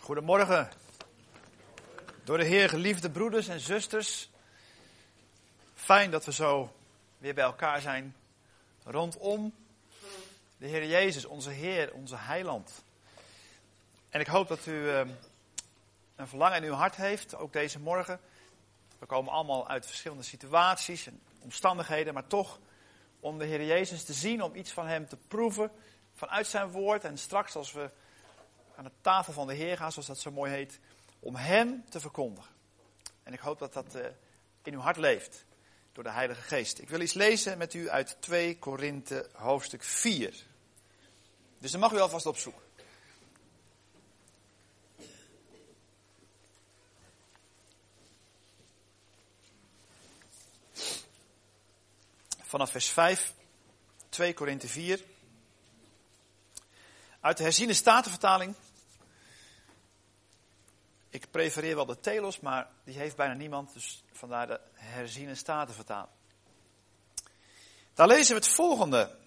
Goedemorgen. Door de Heer geliefde broeders en zusters. Fijn dat we zo weer bij elkaar zijn rondom de Heer Jezus, onze Heer, onze Heiland. En ik hoop dat u een verlangen in uw hart heeft, ook deze morgen. We komen allemaal uit verschillende situaties en omstandigheden, maar toch om de Heer Jezus te zien, om iets van Hem te proeven vanuit zijn woord. En straks als we aan de tafel van de Heer gaan, zoals dat zo mooi heet, om Hem te verkondigen. En ik hoop dat dat in uw hart leeft, door de Heilige Geest. Ik wil iets lezen met u uit 2 Korinthe hoofdstuk 4. Dus dan mag u alvast opzoeken. Vanaf vers 5, 2 Korinthe 4. Uit de herziene statenvertaling. Ik prefereer wel de Telos, maar die heeft bijna niemand, dus vandaar de herziene statenvertaling. Daar lezen we het volgende.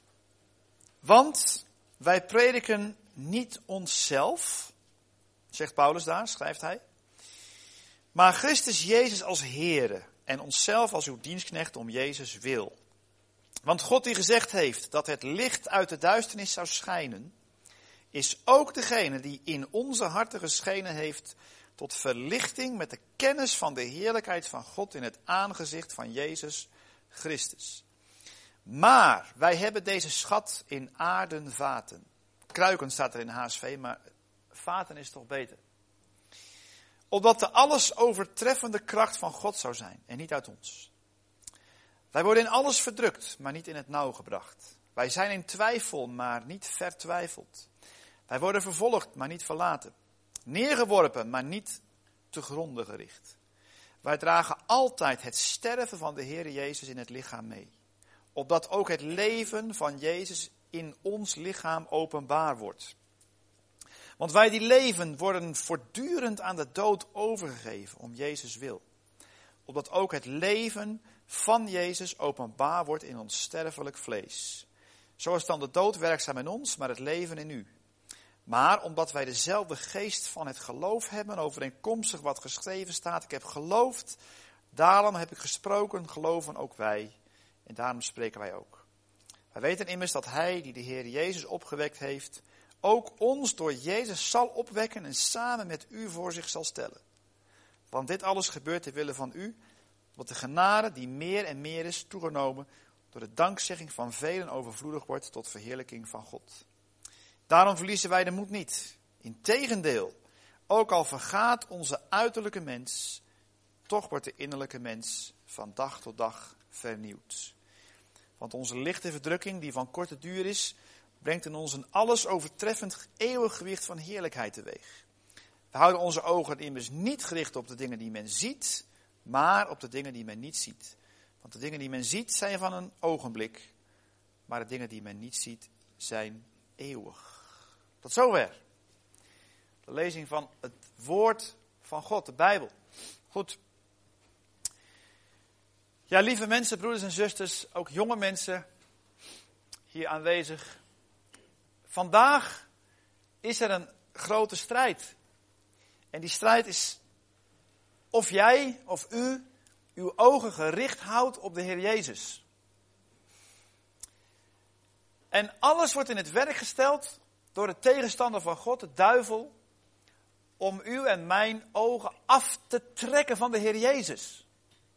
Want wij prediken niet onszelf, zegt Paulus daar, schrijft hij, maar Christus Jezus als Heere en onszelf als uw dienstknecht om Jezus wil. Want God die gezegd heeft dat het licht uit de duisternis zou schijnen, is ook degene die in onze harten geschenen heeft tot verlichting met de kennis van de heerlijkheid van God in het aangezicht van Jezus Christus. Maar wij hebben deze schat in aarden vaten. Kruiken staat er in HSV, maar vaten is toch beter. Opdat de alles overtreffende kracht van God zou zijn en niet uit ons. Wij worden in alles verdrukt, maar niet in het nauw gebracht. Wij zijn in twijfel, maar niet vertwijfeld. Wij worden vervolgd, maar niet verlaten. Neergeworpen, maar niet te gronde gericht. Wij dragen altijd het sterven van de Heer Jezus in het lichaam mee. Opdat ook het leven van Jezus in ons lichaam openbaar wordt. Want wij die leven worden voortdurend aan de dood overgegeven om Jezus wil. Opdat ook het leven van Jezus openbaar wordt in ons sterfelijk vlees. Zo is dan de dood werkzaam in ons, maar het leven in u. Maar omdat wij dezelfde geest van het geloof hebben, overeenkomstig wat geschreven staat, ik heb geloofd, daarom heb ik gesproken, geloven ook wij. En daarom spreken wij ook. Wij weten immers dat hij, die de Heer Jezus opgewekt heeft, ook ons door Jezus zal opwekken en samen met u voor zich zal stellen. Want dit alles gebeurt ter wille van u, omdat de genade die meer en meer is toegenomen, door de dankzegging van velen overvloedig wordt tot verheerlijking van God. Daarom verliezen wij de moed niet. Integendeel, ook al vergaat onze uiterlijke mens, toch wordt de innerlijke mens van dag tot dag vernieuwd. Want onze lichte verdrukking, die van korte duur is, brengt in ons een alles overtreffend eeuwig gewicht van heerlijkheid teweeg. We houden onze ogen immers niet gericht op de dingen die men ziet, maar op de dingen die men niet ziet. Want de dingen die men ziet zijn van een ogenblik, maar de dingen die men niet ziet zijn eeuwig. Tot zover. De lezing van het woord van God, de Bijbel. Goed. Ja, lieve mensen, broeders en zusters, ook jonge mensen hier aanwezig. Vandaag is er een grote strijd. En die strijd is of jij of u uw ogen gericht houdt op de Heer Jezus. En alles wordt in het werk gesteld door de tegenstander van God, de duivel, om uw en mijn ogen af te trekken van de Heer Jezus.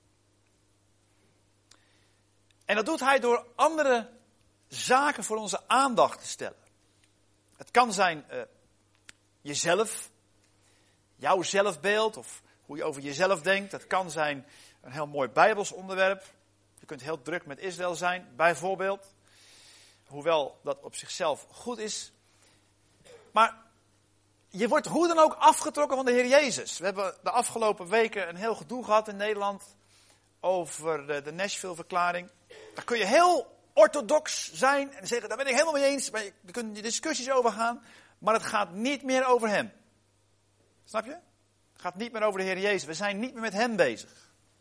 En dat doet hij door andere zaken voor onze aandacht te stellen. Het kan zijn jezelf, jouw zelfbeeld of hoe je over jezelf denkt. Het kan zijn een heel mooi Bijbels onderwerp. Je kunt heel druk met Israël zijn, bijvoorbeeld. Hoewel dat op zichzelf goed is. Maar je wordt hoe dan ook afgetrokken van de Heer Jezus. We hebben de afgelopen weken een heel gedoe gehad in Nederland over de Nashville-verklaring. Daar kun je heel orthodox zijn en zeggen, daar ben ik helemaal mee eens. Maar je kunt je discussies over gaan, maar het gaat niet meer over hem. Snap je? Het gaat niet meer over de Heer Jezus. We zijn niet meer met hem bezig.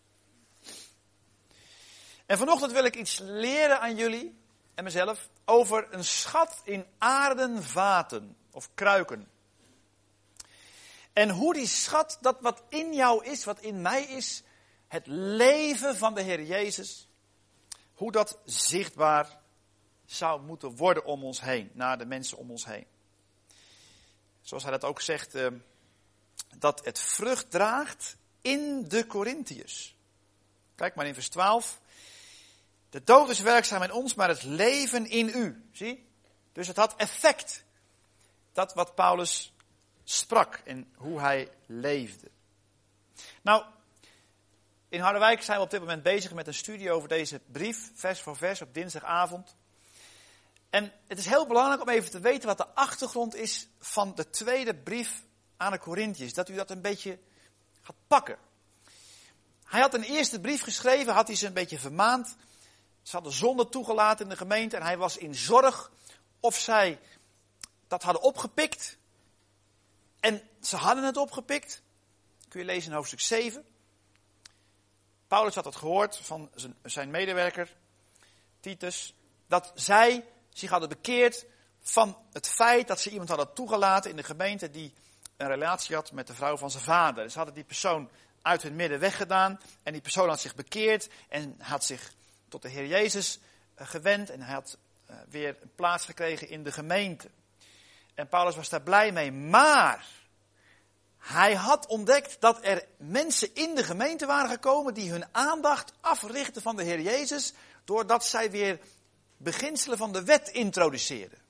En vanochtend wil ik iets leren aan jullie en mezelf over een schat in aarden vaten of kruiken. En hoe die schat, dat wat in jou is, wat in mij is, het leven van de Heer Jezus, hoe dat zichtbaar zou moeten worden om ons heen, naar de mensen om ons heen. Zoals hij dat ook zegt, dat het vrucht draagt in de Korintiërs. Kijk maar in vers 12. De dood is werkzaam in ons, maar het leven in u. Zie? Dus het had effect. Dat wat Paulus sprak en hoe hij leefde. Nou, in Harderwijk zijn we op dit moment bezig met een studie over deze brief, vers voor vers, op dinsdagavond. En het is heel belangrijk om even te weten wat de achtergrond is van de tweede brief aan de Korintiërs. Dat u dat een beetje gaat pakken. Hij had een eerste brief geschreven, had hij ze een beetje vermaand. Ze hadden zonde toegelaten in de gemeente en hij was in zorg of zij dat hadden opgepikt. En ze hadden het opgepikt. Kun je lezen in hoofdstuk 7. Paulus had het gehoord van zijn medewerker, Titus, dat zij zich hadden bekeerd van het feit dat ze iemand hadden toegelaten in de gemeente die een relatie had met de vrouw van zijn vader. Ze hadden die persoon uit hun midden weggedaan en die persoon had zich bekeerd en had zich tot de Heer Jezus gewend en hij had weer een plaats gekregen in de gemeente. En Paulus was daar blij mee, maar hij had ontdekt dat er mensen in de gemeente waren gekomen die hun aandacht africhten van de Heer Jezus, doordat zij weer beginselen van de wet introduceerden.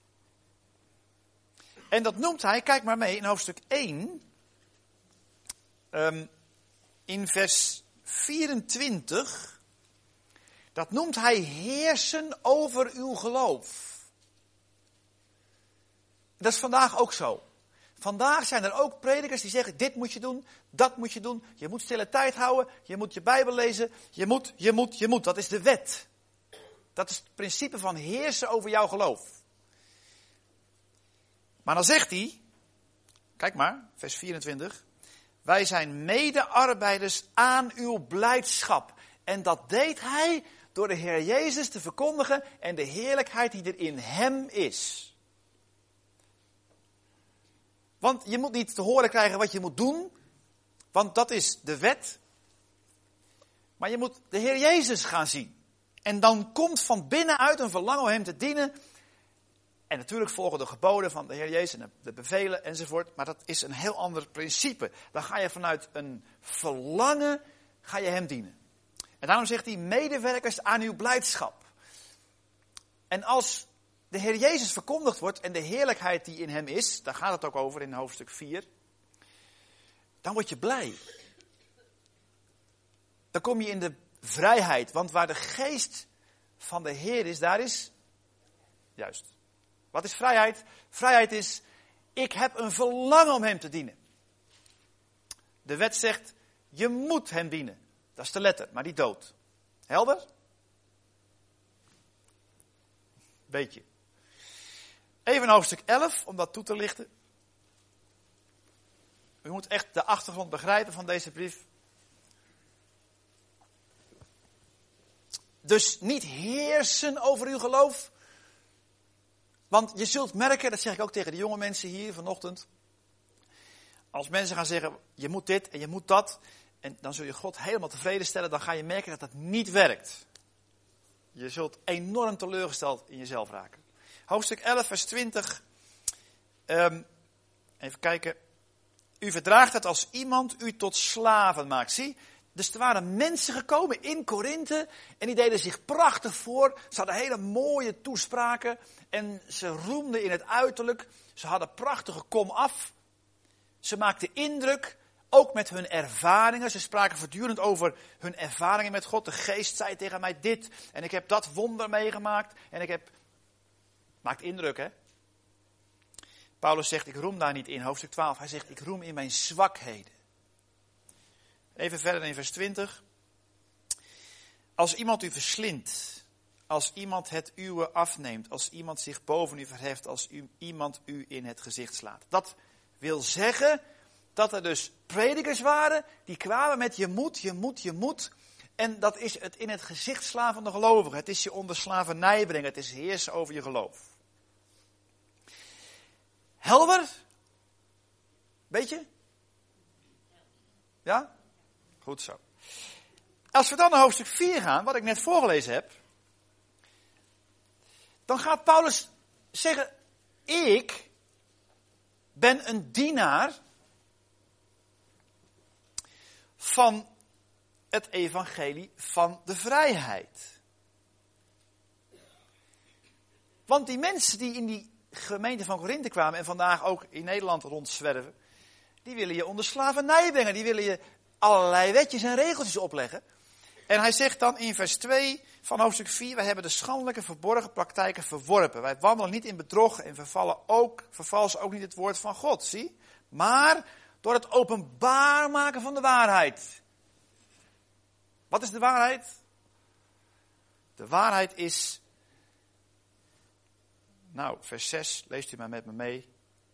En dat noemt hij, kijk maar mee, in hoofdstuk 1, in vers 24, dat noemt hij heersen over uw geloof. Dat is vandaag ook zo. Vandaag zijn er ook predikers die zeggen, dit moet je doen, dat moet je doen. Je moet stille tijd houden, je moet je Bijbel lezen, je moet. Dat is de wet. Dat is het principe van heersen over jouw geloof. Maar dan zegt hij, kijk maar, vers 24. Wij zijn mede-arbeiders aan uw blijdschap. En dat deed hij door de Heer Jezus te verkondigen en de heerlijkheid die er in hem is. Want je moet niet te horen krijgen wat je moet doen, want dat is de wet. Maar je moet de Heer Jezus gaan zien. En dan komt van binnenuit een verlangen om hem te dienen. En natuurlijk volgen de geboden van de Heer Jezus en de bevelen enzovoort. Maar dat is een heel ander principe. Dan ga je vanuit een verlangen, ga je hem dienen. En daarom zegt hij, medewerkers aan uw blijdschap. En als de Heer Jezus verkondigd wordt en de heerlijkheid die in hem is, daar gaat het ook over in hoofdstuk 4, dan word je blij. Dan kom je in de vrijheid, want waar de geest van de Heer is, daar is, juist. Wat is vrijheid? Vrijheid is, ik heb een verlangen om hem te dienen. De wet zegt, je moet hem dienen. Dat is de letter, maar die dood. Helder? Beetje. Even hoofdstuk 11, om dat toe te lichten. U moet echt de achtergrond begrijpen van deze brief. Dus niet heersen over uw geloof. Want je zult merken, dat zeg ik ook tegen de jonge mensen hier vanochtend. Als mensen gaan zeggen, je moet dit en je moet dat. En dan zul je God helemaal tevreden stellen. Dan ga je merken dat dat niet werkt. Je zult enorm teleurgesteld in jezelf raken. Hoofdstuk 11 vers 20. Even kijken. U verdraagt het als iemand u tot slaven maakt. Zie, dus er waren mensen gekomen in Korinthe en die deden zich prachtig voor. Ze hadden hele mooie toespraken en ze roemden in het uiterlijk. Ze hadden prachtige komaf. Ze maakten indruk, ook met hun ervaringen. Ze spraken voortdurend over hun ervaringen met God. De geest zei tegen mij dit en ik heb dat wonder meegemaakt en ik heb... Maakt indruk, hè? Paulus zegt, ik roem daar niet in, hoofdstuk 12. Hij zegt, ik roem in mijn zwakheden. Even verder in vers 20. Als iemand u verslindt, als iemand het uwe afneemt, als iemand zich boven u verheft, als iemand u in het gezicht slaat. Dat wil zeggen dat er dus predikers waren die kwamen met je moet. En dat is het in het gezicht slaan van de gelovigen. Het is je onder slavernij brengen, het is heersen over je geloof. Helder? Weet je? Ja? Goed zo. Als we dan naar hoofdstuk 4 gaan, wat ik net voorgelezen heb, dan gaat Paulus zeggen, ik ben een dienaar van het evangelie van de vrijheid. Want die mensen die in die gemeente van Korinthe kwamen en vandaag ook in Nederland rondzwerven, die willen je onder slavernij brengen, die willen je allerlei wetjes en regeltjes opleggen. En hij zegt dan in vers 2 van hoofdstuk 4, wij hebben de schandelijke verborgen praktijken verworpen. Wij wandelen niet in bedrog en vervalsen ook niet het woord van God, zie? Maar door het openbaar maken van de waarheid. Wat is de waarheid? De waarheid is, vers 6, leest u maar met me mee.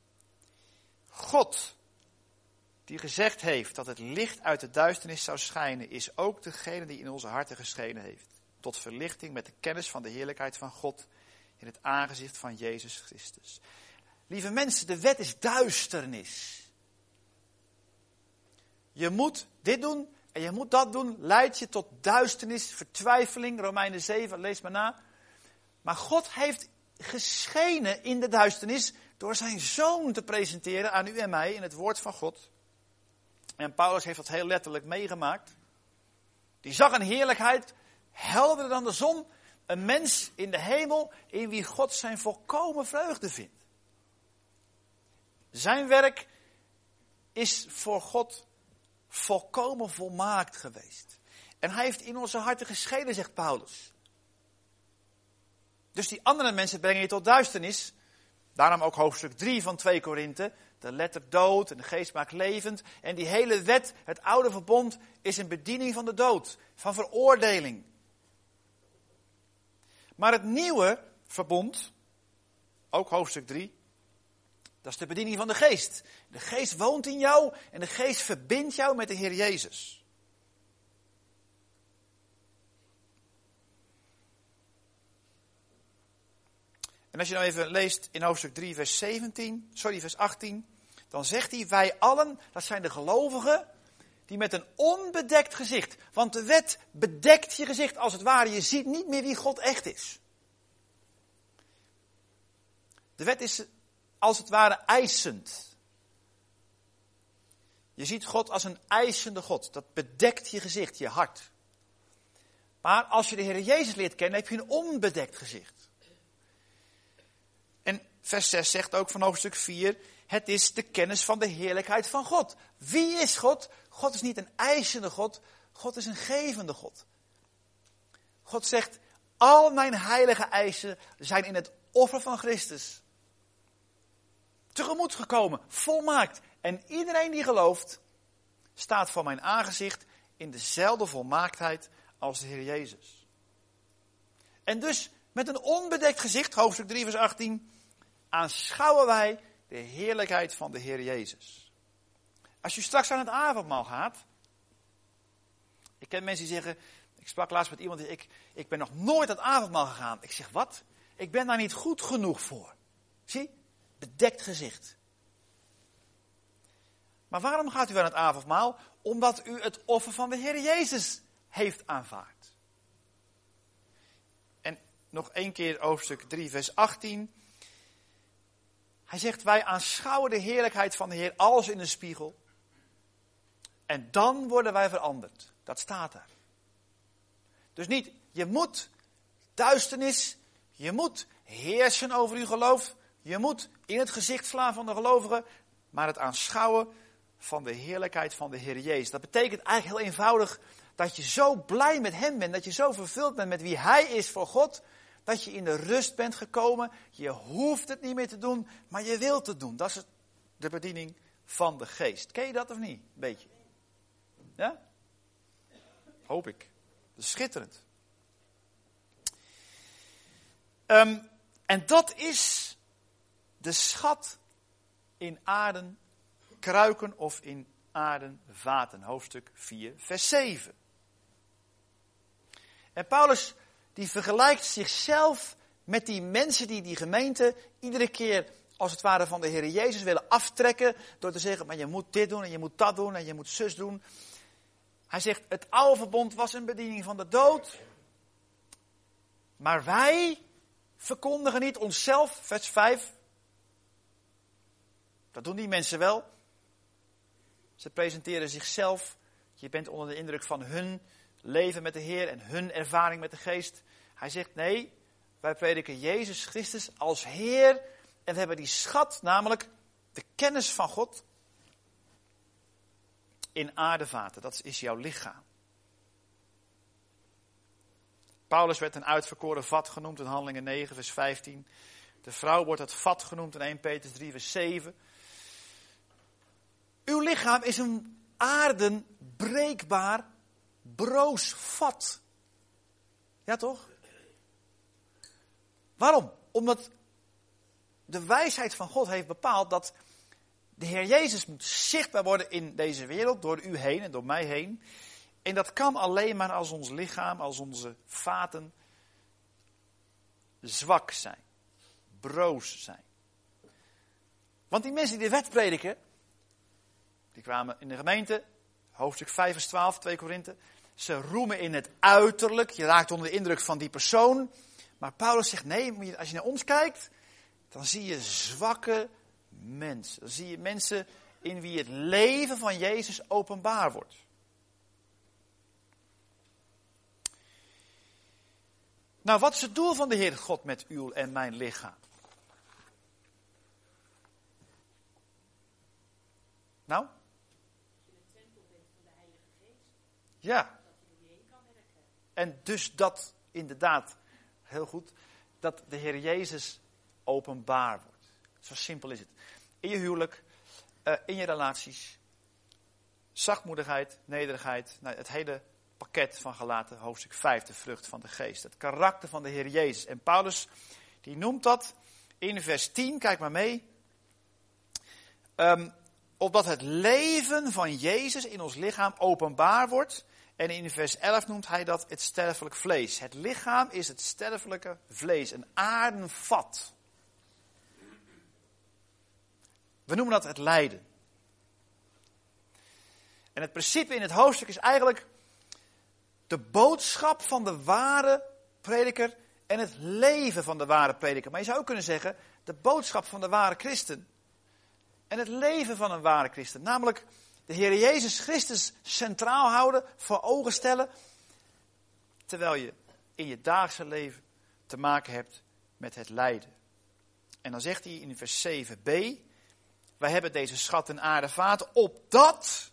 God, die gezegd heeft dat het licht uit de duisternis zou schijnen, is ook degene die in onze harten geschenen heeft. Tot verlichting met de kennis van de heerlijkheid van God in het aangezicht van Jezus Christus. Lieve mensen, de wet is duisternis. Je moet dit doen en je moet dat doen, leidt je tot duisternis, vertwijfeling, Romeinen 7, lees maar na. Maar God heeft geschenen in de duisternis door zijn zoon te presenteren aan u en mij in het woord van God. En Paulus heeft dat heel letterlijk meegemaakt. Die zag een heerlijkheid, helderder dan de zon, een mens in de hemel in wie God zijn volkomen vreugde vindt. Zijn werk is voor God volkomen volmaakt geweest. En hij heeft in onze harten geschenen, zegt Paulus. Dus die andere mensen brengen je tot duisternis. Daarom ook hoofdstuk 3 van 2 Korinthe. De letter dood en de geest maakt levend. En die hele wet, het oude verbond, is een bediening van de dood. Van veroordeling. Maar het nieuwe verbond, ook hoofdstuk 3, dat is de bediening van de geest. De geest woont in jou en de geest verbindt jou met de Heer Jezus. En als je nou even leest in hoofdstuk 3 vers 18, dan zegt hij, wij allen, dat zijn de gelovigen, die met een onbedekt gezicht, want de wet bedekt je gezicht als het ware, je ziet niet meer wie God echt is. De wet is als het ware eisend. Je ziet God als een eisende God, dat bedekt je gezicht, je hart. Maar als je de Heer Jezus leert kennen, heb je een onbedekt gezicht. En vers 6 zegt ook van hoofdstuk 4, het is de kennis van de heerlijkheid van God. Wie is God? God is niet een eisende God, God is een gevende God. God zegt, al mijn heilige eisen zijn in het offer van Christus tegemoet gekomen, volmaakt. En iedereen die gelooft, staat voor mijn aangezicht in dezelfde volmaaktheid als de Heer Jezus. En dus met een onbedekt gezicht, hoofdstuk 3 vers 18, aanschouwen wij de heerlijkheid van de Heer Jezus. Als je straks aan het avondmaal gaat, ik ken mensen die zeggen, ik sprak laatst met iemand die ik ben nog nooit aan het avondmaal gegaan. Ik zeg, wat? Ik ben daar niet goed genoeg voor. Zie, bedekt gezicht. Maar waarom gaat u aan het avondmaal? Omdat u het offer van de Heer Jezus heeft aanvaard. En nog één keer hoofdstuk 3 vers 18. Hij zegt, wij aanschouwen de heerlijkheid van de Heer als in een spiegel. En dan worden wij veranderd. Dat staat daar. Dus niet, je moet duisternis, je moet heersen over uw geloof. Je moet in het gezicht slaan van de gelovigen, maar het aanschouwen van de heerlijkheid van de Heer Jezus. Dat betekent eigenlijk heel eenvoudig dat je zo blij met hem bent, dat je zo vervuld bent met wie hij is voor God, dat je in de rust bent gekomen. Je hoeft het niet meer te doen, maar je wilt het doen. Dat is de bediening van de geest. Ken je dat of niet? Een beetje. Ja? Hoop ik. Dat is schitterend. En dat is de schat in aarden kruiken of in aarden vaten. Hoofdstuk 4 vers 7. En Paulus die vergelijkt zichzelf met die mensen die gemeente iedere keer als het ware van de Heer Jezus willen aftrekken door te zeggen, maar je moet dit doen en je moet dat doen en je moet zus doen. Hij zegt, het oude verbond was een bediening van de dood. Maar wij verkondigen niet onszelf, vers 5. Dat doen die mensen wel. Ze presenteren zichzelf. Je bent onder de indruk van hun leven met de Heer en hun ervaring met de Geest. Hij zegt, nee, wij prediken Jezus Christus als Heer. En we hebben die schat, namelijk de kennis van God, in aardevaten. Dat is jouw lichaam. Paulus werd een uitverkoren vat genoemd in Handelingen 9, vers 15. De vrouw wordt het vat genoemd in 1 Petrus 3, vers 7. Uw lichaam is een aardenbreekbaar, broos vat. Ja toch? Waarom? Omdat de wijsheid van God heeft bepaald dat de Heer Jezus moet zichtbaar worden in deze wereld, door u heen en door mij heen. En dat kan alleen maar als ons lichaam, als onze vaten zwak zijn, broos zijn. Want die mensen die de wet prediken, die kwamen in de gemeente, hoofdstuk 5 vers 12, 2 Korinthe. Ze roemen in het uiterlijk, je raakt onder de indruk van die persoon. Maar Paulus zegt, nee, als je naar ons kijkt, dan zie je zwakke mensen. Dan zie je mensen in wie het leven van Jezus openbaar wordt. Nou, wat is het doel van de Heer God met uw en mijn lichaam? Nou? Ja. En dus dat inderdaad, heel goed, dat de Heer Jezus openbaar wordt. Zo simpel is het. In je huwelijk, in je relaties, zachtmoedigheid, nederigheid, nou, het hele pakket van Galaten, hoofdstuk 5, de vrucht van de geest. Het karakter van de Heer Jezus. En Paulus, die noemt dat in vers 10, kijk maar mee. Opdat het leven van Jezus in ons lichaam openbaar wordt. En in vers 11 noemt hij dat het sterfelijk vlees. Het lichaam is het sterfelijke vlees, een aardenvat. We noemen dat het lijden. En het principe in het hoofdstuk is eigenlijk de boodschap van de ware prediker en het leven van de ware prediker. Maar je zou ook kunnen zeggen, de boodschap van de ware christen en het leven van een ware christen. Namelijk de Heer Jezus Christus centraal houden, voor ogen stellen, terwijl je in je dagelijkse leven te maken hebt met het lijden. En dan zegt hij in vers 7b, wij hebben deze schat in aardevaten, opdat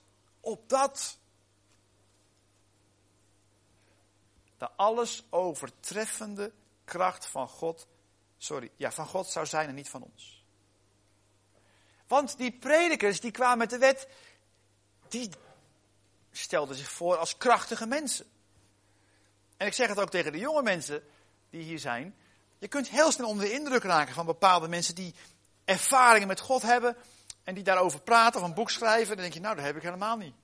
de alles overtreffende kracht van God zou zijn en niet van ons. Want die predikers die kwamen met de wet, die stelden zich voor als krachtige mensen. En ik zeg het ook tegen de jonge mensen die hier zijn. Je kunt heel snel onder de indruk raken van bepaalde mensen die ervaringen met God hebben en die daarover praten of een boek schrijven. Dan denk je, nou, dat heb ik helemaal niet.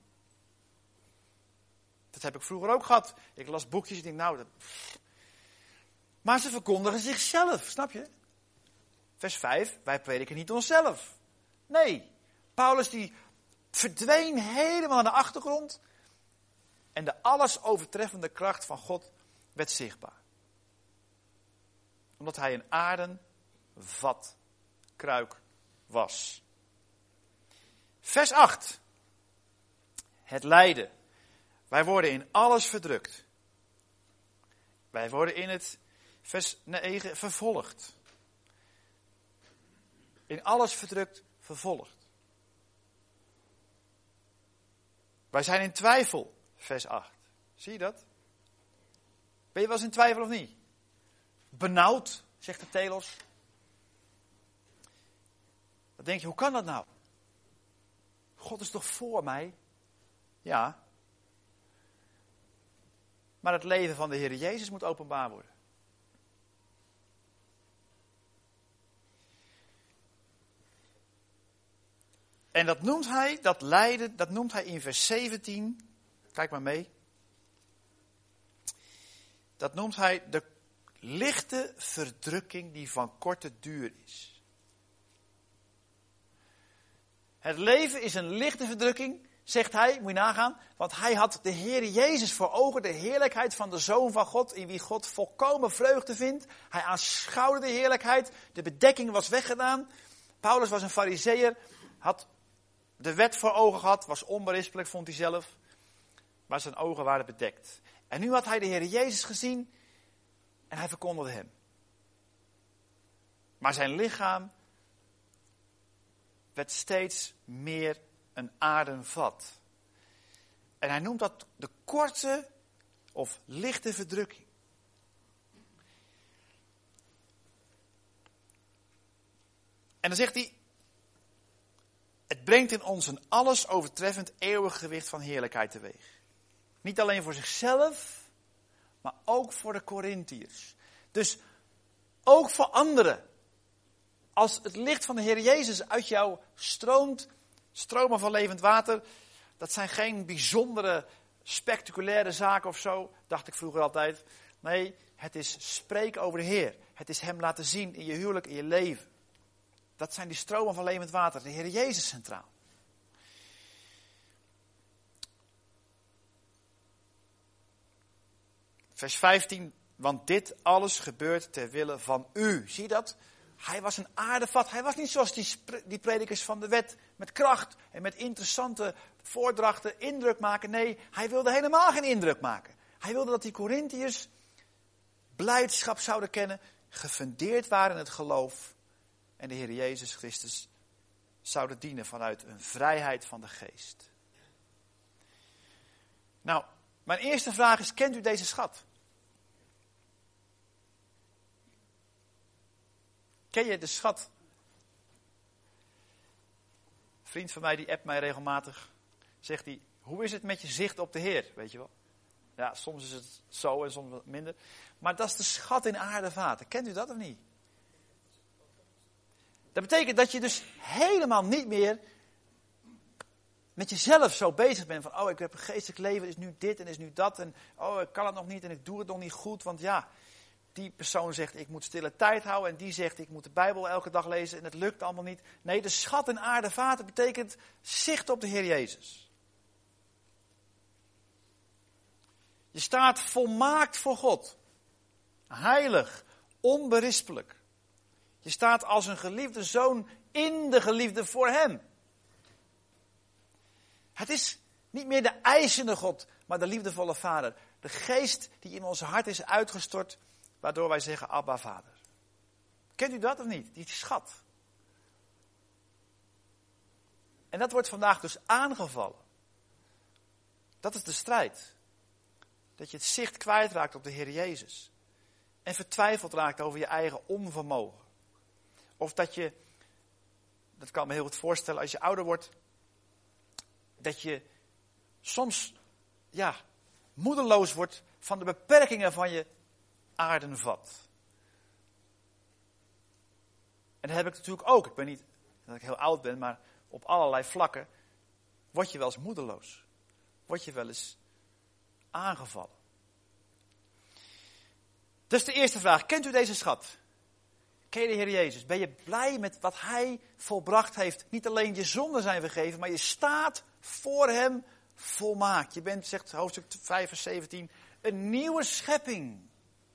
Dat heb ik vroeger ook gehad. Ik las boekjes en denk, nou... Maar ze verkondigen zichzelf, snap je? Vers 5, wij prediken niet onszelf. Nee, Paulus die verdween helemaal aan de achtergrond. En de alles overtreffende kracht van God werd zichtbaar. Omdat hij een aardenvat kruik was. Vers 8. Het lijden. Wij worden in alles verdrukt. Wij worden in het vers 9 vervolgd. In alles verdrukt, vervolgd. Wij zijn in twijfel, vers 8. Zie je dat? Ben je wel eens in twijfel of niet? Benauwd, zegt de telos. Dan denk je, hoe kan dat nou? God is toch voor mij? Ja. Maar het leven van de Heer Jezus moet openbaar worden. En dat noemt hij, dat lijden, dat noemt hij in vers 17. Kijk maar mee. Dat noemt hij de lichte verdrukking die van korte duur is. Het leven is een lichte verdrukking, zegt hij, moet je nagaan. Want hij had de Heer Jezus voor ogen, de heerlijkheid van de Zoon van God, in wie God volkomen vreugde vindt. Hij aanschouwde de heerlijkheid, de bedekking was weggedaan. Paulus was een Farizeeër, had de wet voor ogen gehad, was onberispelijk, vond hij zelf. Maar zijn ogen waren bedekt. En nu had hij de Heer Jezus gezien en hij verkondigde hem. Maar zijn lichaam werd steeds meer een aarden vat. En hij noemt dat de korte of lichte verdrukking. En dan zegt hij, het brengt in ons een alles overtreffend eeuwig gewicht van heerlijkheid teweeg. Niet alleen voor zichzelf, maar ook voor de Korintiërs. Dus ook voor anderen. Als het licht van de Heer Jezus uit jou stroomt, stromen van levend water, dat zijn geen bijzondere, spectaculaire zaken of zo, dacht ik vroeger altijd. Nee, het is spreken over de Heer. Het is Hem laten zien in je huwelijk, in je leven. Dat zijn die stromen van levend water, de Heer Jezus centraal. Vers 15, want dit alles gebeurt ter wille van u. Zie je dat? Hij was een aardevat. Hij was niet zoals die predikers van de wet met kracht en met interessante voordrachten indruk maken. Nee, hij wilde helemaal geen indruk maken. Hij wilde dat die Korintiërs blijdschap zouden kennen, gefundeerd waren in het geloof en de Heer Jezus Christus zouden dienen vanuit een vrijheid van de geest. Nou, mijn eerste vraag is, kent u deze schat? Ken je de schat? Een vriend van mij die appt mij regelmatig. Zegt hij, hoe is het met je zicht op de Heer? Weet je wel? Ja, soms is het zo en soms wat minder. Maar dat is de schat in aardevaten. Kent u dat of niet? Dat betekent dat je dus helemaal niet meer met jezelf zo bezig bent. Van, oh, ik heb een geestelijk leven, is nu dit en is nu dat. En oh, ik kan het nog niet en ik doe het nog niet goed. Want ja, die persoon zegt, ik moet stille tijd houden. En die zegt, ik moet de Bijbel elke dag lezen. En het lukt allemaal niet. Nee, de schat in aardevaten betekent zicht op de Heer Jezus. Je staat volmaakt voor God. Heilig, onberispelijk. Je staat als een geliefde zoon in de geliefde voor Hem. Het is niet meer de eisende God, maar de liefdevolle Vader. De geest die in ons hart is uitgestort, waardoor wij zeggen, Abba, Vader. Kent u dat of niet? Die schat. En dat wordt vandaag dus aangevallen. Dat is de strijd. Dat je het zicht kwijtraakt op de Heer Jezus. En vertwijfeld raakt over je eigen onvermogen. Of dat je, dat kan me heel goed voorstellen als je ouder wordt, dat je soms, moedeloos wordt van de beperkingen van je aardenvat. En dat heb ik natuurlijk ook. Ik ben niet dat ik heel oud ben, maar op allerlei vlakken word je wel eens moedeloos. Word je wel eens aangevallen. Dus de eerste vraag, kent u deze schat? Ken je de Heer Jezus? Ben je blij met wat Hij volbracht heeft? Niet alleen je zonden zijn vergeven, maar je staat voor Hem volmaakt. Je bent, zegt hoofdstuk 5 vers 17, een nieuwe schepping.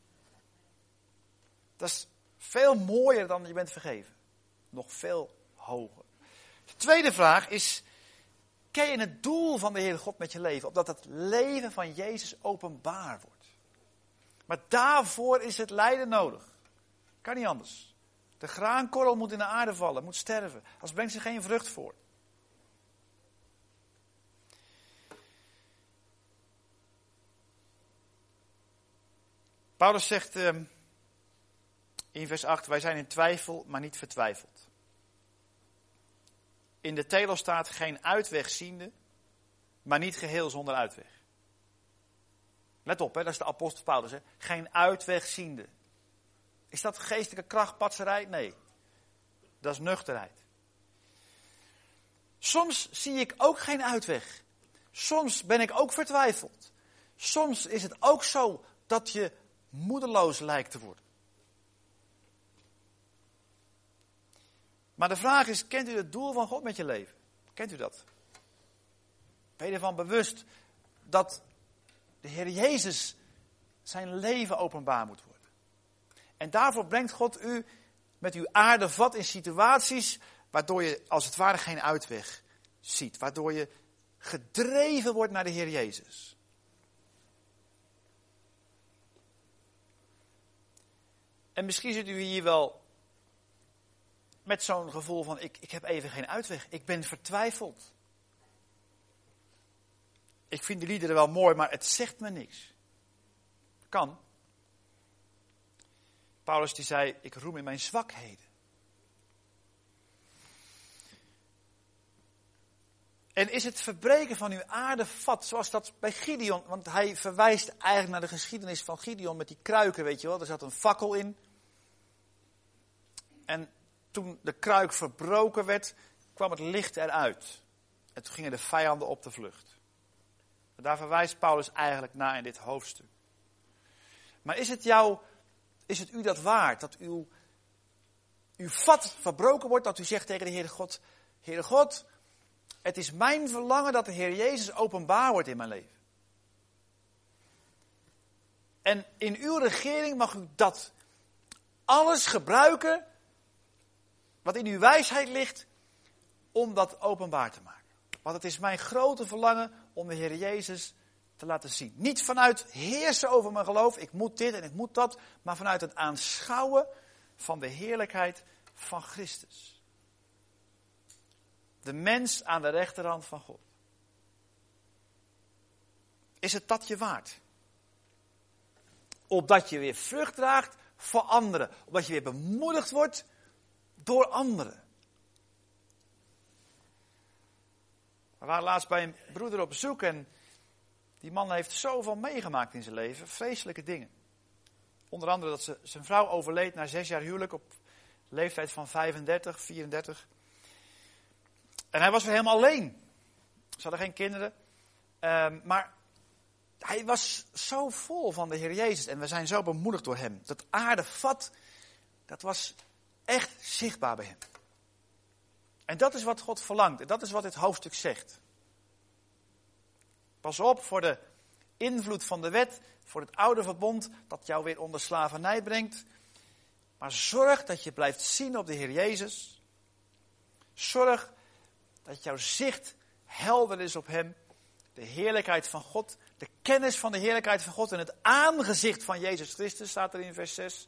Dat is veel mooier dan je bent vergeven. Nog veel hoger. De tweede vraag is, ken je het doel van de Heer God met je leven? Opdat het leven van Jezus openbaar wordt. Maar daarvoor is het lijden nodig. Kan niet anders. De graankorrel moet in de aarde vallen, moet sterven. Anders brengt ze geen vrucht voort. Paulus zegt in vers 8, wij zijn in twijfel, maar niet vertwijfeld. In de telos staat geen uitweg ziende, maar niet geheel zonder uitweg. Let op, dat is de apostel Paulus. Geen uitweg ziende. Is dat geestelijke krachtpatserij? Nee. Dat is nuchterheid. Soms zie ik ook geen uitweg. Soms ben ik ook vertwijfeld. Soms is het ook zo dat je moedeloos lijkt te worden. Maar de vraag is, kent u het doel van God met je leven? Kent u dat? Ben je ervan bewust dat de Heer Jezus zijn leven openbaar moet worden? En daarvoor brengt God u met uw aardevat in situaties waardoor je als het ware geen uitweg ziet. Waardoor je gedreven wordt naar de Heer Jezus. En misschien zit u hier wel met zo'n gevoel van ik heb even geen uitweg. Ik ben vertwijfeld. Ik vind de liederen wel mooi, maar het zegt me niks. Kan. Paulus die zei, ik roem in mijn zwakheden. En is het verbreken van uw aardevat, zoals dat bij Gideon, want hij verwijst eigenlijk naar de geschiedenis van Gideon met die kruiken, weet je wel. Er zat een fakkel in. En toen de kruik verbroken werd, kwam het licht eruit. En toen gingen de vijanden op de vlucht. En daar verwijst Paulus eigenlijk naar in dit hoofdstuk. Maar is het u dat waard, dat uw vat verbroken wordt, dat u zegt tegen de Heere God, het is mijn verlangen dat de Heer Jezus openbaar wordt in mijn leven. En in uw regering mag u dat alles gebruiken wat in uw wijsheid ligt om dat openbaar te maken. Want het is mijn grote verlangen om de Heer Jezus te laten zien. Niet vanuit heersen over mijn geloof, ik moet dit en ik moet dat, maar vanuit het aanschouwen van de heerlijkheid van Christus. De mens aan de rechterhand van God. Is het dat je waard? Opdat je weer vrucht draagt voor anderen. Opdat je weer bemoedigd wordt door anderen. We waren laatst bij een broeder op bezoek en die man heeft zoveel meegemaakt in zijn leven. Vreselijke dingen. Onder andere dat zijn vrouw overleed na 6 jaar huwelijk op leeftijd van 35, 34. En hij was weer helemaal alleen. Ze hadden geen kinderen. Maar hij was zo vol van de Heer Jezus. En we zijn zo bemoedigd door hem. Dat aardevat, dat was echt zichtbaar bij hem. En dat is wat God verlangt. En dat is wat dit hoofdstuk zegt. Pas op voor de invloed van de wet, voor het oude verbond, dat jou weer onder slavernij brengt. Maar zorg dat je blijft zien op de Heer Jezus. Zorg dat jouw zicht helder is op hem. De heerlijkheid van God, de kennis van de heerlijkheid van God en het aangezicht van Jezus Christus, staat er in vers 6.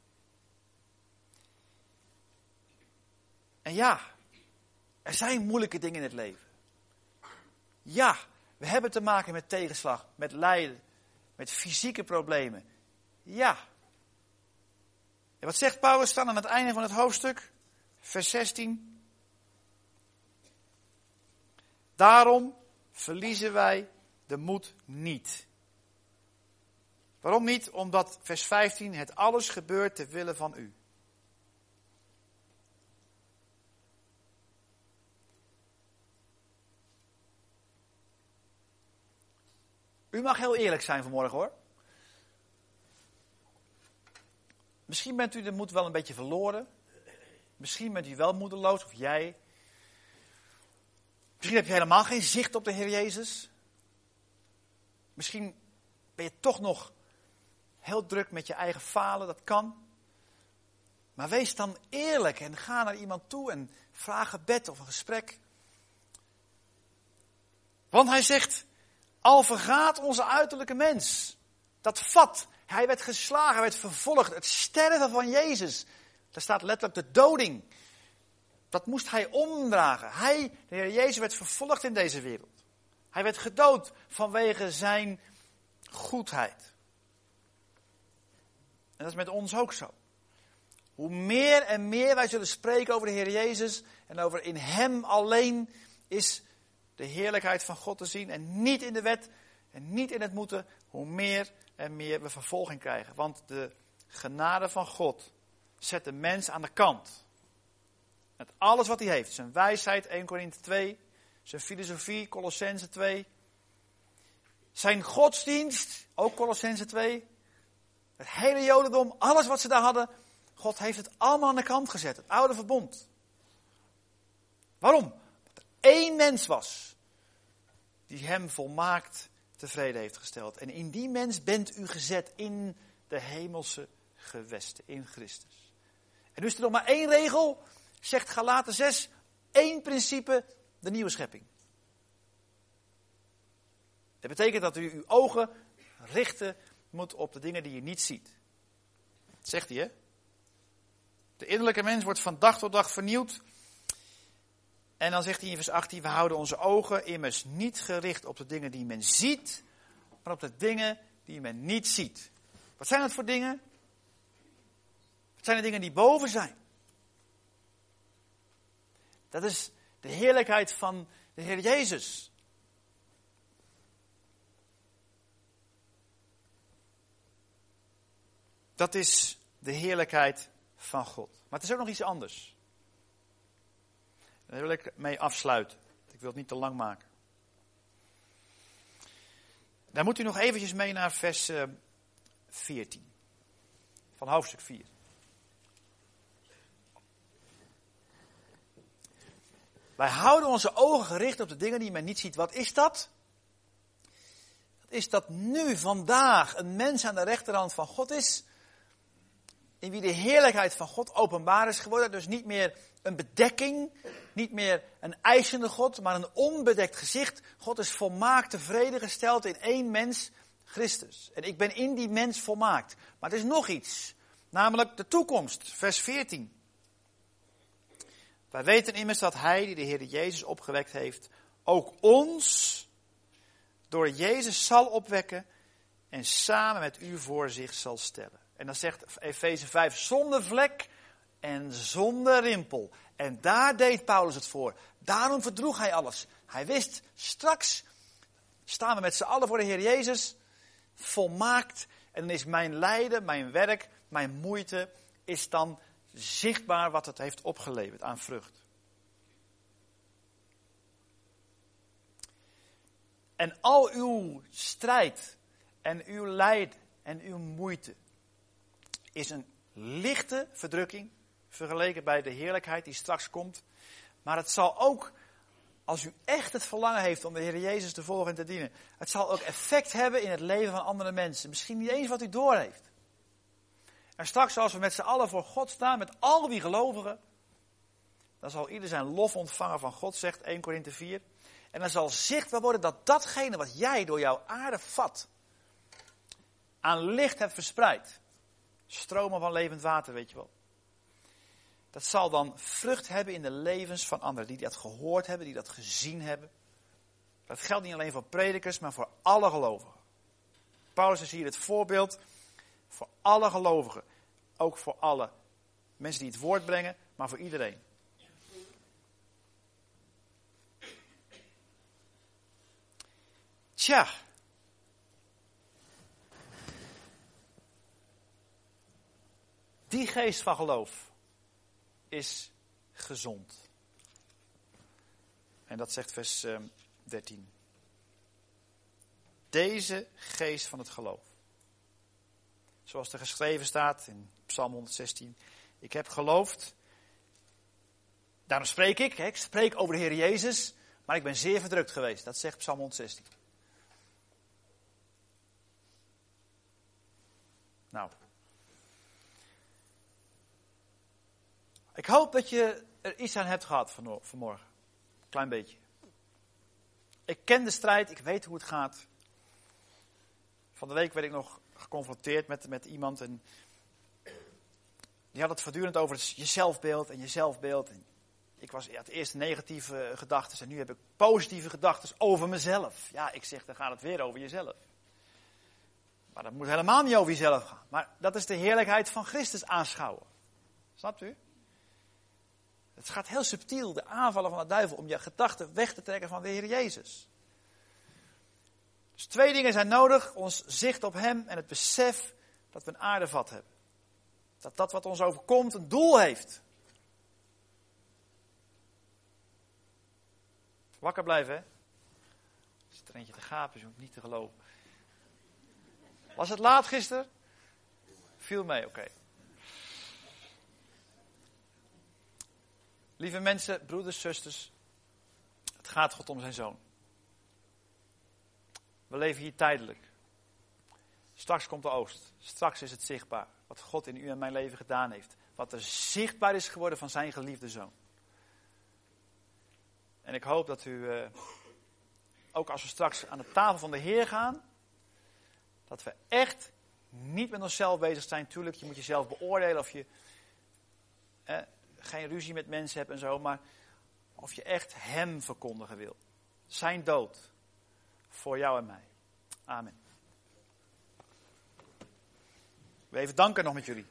En ja, er zijn moeilijke dingen in het leven. Ja, we hebben te maken met tegenslag, met lijden, met fysieke problemen. Ja. En wat zegt Paulus dan aan het einde van het hoofdstuk? Vers 16. Daarom verliezen wij de moed niet. Waarom niet? Omdat, vers 15, het alles gebeurt ter wille van u. U mag heel eerlijk zijn vanmorgen hoor. Misschien bent u de moed wel een beetje verloren. Misschien bent u wel moedeloos, of jij. Misschien heb je helemaal geen zicht op de Heer Jezus. Misschien ben je toch nog heel druk met je eigen falen, dat kan. Maar wees dan eerlijk en ga naar iemand toe en vraag gebed of een gesprek. Want hij zegt, al vergaat onze uiterlijke mens. Dat vat, hij werd geslagen, hij werd vervolgd. Het sterven van Jezus, daar staat letterlijk de doding. Dat moest hij omdragen. Hij, de Heer Jezus, werd vervolgd in deze wereld. Hij werd gedood vanwege zijn goedheid. En dat is met ons ook zo. Hoe meer en meer wij zullen spreken over de Heer Jezus en over in hem alleen is de heerlijkheid van God te zien en niet in de wet en niet in het moeten, hoe meer en meer we vervolging krijgen. Want de genade van God zet de mens aan de kant. Met alles wat hij heeft. Zijn wijsheid, 1 Korinthe 2. Zijn filosofie, Colossense 2. Zijn godsdienst, ook Colossense 2. Het hele Jodendom, alles wat ze daar hadden. God heeft het allemaal aan de kant gezet. Het oude verbond. Waarom? De één mens was die hem volmaakt tevreden heeft gesteld. En in die mens bent u gezet in de hemelse gewesten, in Christus. En nu is er nog maar één regel, zegt Galaten 6, één principe, de nieuwe schepping. Dat betekent dat u uw ogen richten moet op de dingen die je niet ziet. Dat zegt hij, hè? De innerlijke mens wordt van dag tot dag vernieuwd. En dan zegt hij in vers 18, we houden onze ogen immers niet gericht op de dingen die men ziet, maar op de dingen die men niet ziet. Wat zijn dat voor dingen? Het zijn de dingen die boven zijn. Dat is de heerlijkheid van de Heer Jezus. Dat is de heerlijkheid van God. Maar het is ook nog iets anders. Daar wil ik mee afsluiten. Ik wil het niet te lang maken. Dan moet u nog eventjes mee naar vers 14. Van hoofdstuk 4. Wij houden onze ogen gericht op de dingen die men niet ziet. Wat is dat? Dat is dat nu, vandaag, een mens aan de rechterhand van God is. In wie de heerlijkheid van God openbaar is geworden. Dus niet meer een bedekking, niet meer een eisende God, maar een onbedekt gezicht. God is volmaakt tevreden gesteld in één mens, Christus. En ik ben in die mens volmaakt. Maar het is nog iets, namelijk de toekomst, vers 14. Wij weten immers dat Hij, die de Heer Jezus opgewekt heeft, ook ons door Jezus zal opwekken en samen met u voor zich zal stellen. En dan zegt Efeze 5, zonder vlek en zonder rimpel. En daar deed Paulus het voor. Daarom verdroeg hij alles. Hij wist, straks staan we met z'n allen voor de Heer Jezus, volmaakt. En dan is mijn lijden, mijn werk, mijn moeite, is dan zichtbaar wat het heeft opgeleverd aan vrucht. En al uw strijd en uw lijden en uw moeite is een lichte verdrukking vergeleken bij de heerlijkheid die straks komt. Maar het zal ook, als u echt het verlangen heeft om de Heer Jezus te volgen en te dienen, het zal ook effect hebben in het leven van andere mensen. Misschien niet eens wat u doorheeft. En straks als we met z'n allen voor God staan, met al die gelovigen, dan zal ieder zijn lof ontvangen van God, zegt 1 Korinthe 4. En dan zal zichtbaar worden dat datgene wat jij door jouw aarde vat, aan licht hebt verspreid. Stromen van levend water, weet je wel. Dat zal dan vrucht hebben in de levens van anderen, die dat gehoord hebben, die dat gezien hebben. Dat geldt niet alleen voor predikers, maar voor alle gelovigen. Paulus is hier het voorbeeld voor alle gelovigen. Ook voor alle mensen die het woord brengen, maar voor iedereen. Tja. Die geest van geloof is gezond. En dat zegt vers 13. Deze geest van het geloof. Zoals er geschreven staat in Psalm 116. Ik heb geloofd. Daarom spreek ik. Ik spreek over de Heer Jezus. Maar ik ben zeer verdrukt geweest. Dat zegt Psalm 116. Nou. Ik hoop dat je er iets aan hebt gehad vanmorgen. Klein beetje. Ik ken de strijd. Ik weet hoe het gaat. Van de week werd ik nog geconfronteerd met iemand. En die had het voortdurend over je zelfbeeld en je zelfbeeld. En ik was het eerst negatieve gedachten. En nu heb ik positieve gedachten over mezelf. Ja, ik zeg, dan gaat het weer over jezelf. Maar dat moet helemaal niet over jezelf gaan. Maar dat is de heerlijkheid van Christus aanschouwen. Snapt u? Het gaat heel subtiel, de aanvallen van de duivel, om je gedachten weg te trekken van de Heer Jezus. Dus 2 dingen zijn nodig. Ons zicht op Hem en het besef dat we een aardevat hebben. Dat dat wat ons overkomt een doel heeft. Wakker blijven, hè? Is er eentje te gapen, is ook niet te geloven. Was het laat gisteren? Viel mee, oké. Lieve mensen, broeders, zusters. gaat God om zijn zoon. We leven hier tijdelijk. Straks komt de oost. Straks is het zichtbaar. Wat God in u en mijn leven gedaan heeft. Wat er zichtbaar is geworden van zijn geliefde zoon. En ik hoop dat u, ook als we straks aan de tafel van de Heer gaan, dat we echt niet met onszelf bezig zijn. Tuurlijk, je moet jezelf beoordelen of je geen ruzie met mensen hebt en zo. Maar of je echt hem verkondigen wil. Zijn dood. Voor jou en mij. Amen. We even danken nog met jullie.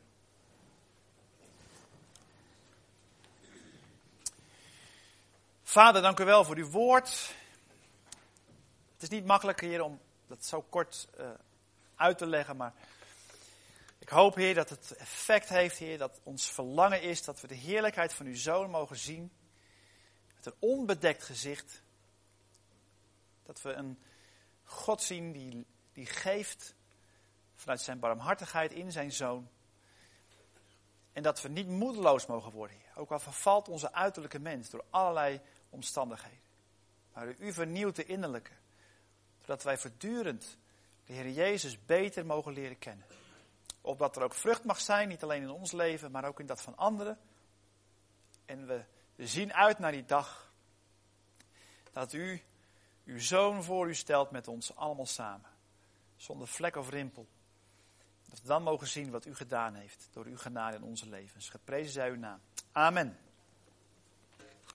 Vader, dank u wel voor uw woord. Het is niet makkelijk, Heer, om dat zo kort uit te leggen, maar ik hoop, Heer, dat het effect heeft, Heer, dat ons verlangen is dat we de heerlijkheid van uw Zoon mogen zien, met een onbedekt gezicht. Dat we een God zien die geeft vanuit zijn barmhartigheid in zijn Zoon. En dat we niet moedeloos mogen worden, Heer. Ook al vervalt onze uiterlijke mens door allerlei omstandigheden. Maar u vernieuwt de innerlijke. Zodat wij voortdurend de Heer Jezus beter mogen leren kennen. Opdat er ook vrucht mag zijn, niet alleen in ons leven, maar ook in dat van anderen. En we zien uit naar die dag dat u uw Zoon voor u stelt met ons allemaal samen. Zonder vlek of rimpel. Dat we dan mogen zien wat u gedaan heeft door uw genade in onze levens. Geprezen zij uw naam. Amen.